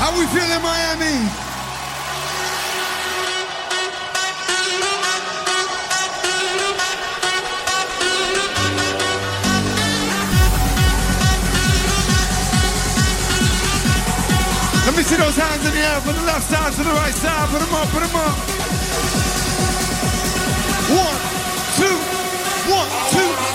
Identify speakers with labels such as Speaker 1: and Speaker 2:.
Speaker 1: How we feeling, Miami? Let me see those hands in the air from the left side to the right side. Put them up, put them up. 1, 2, 1, 2.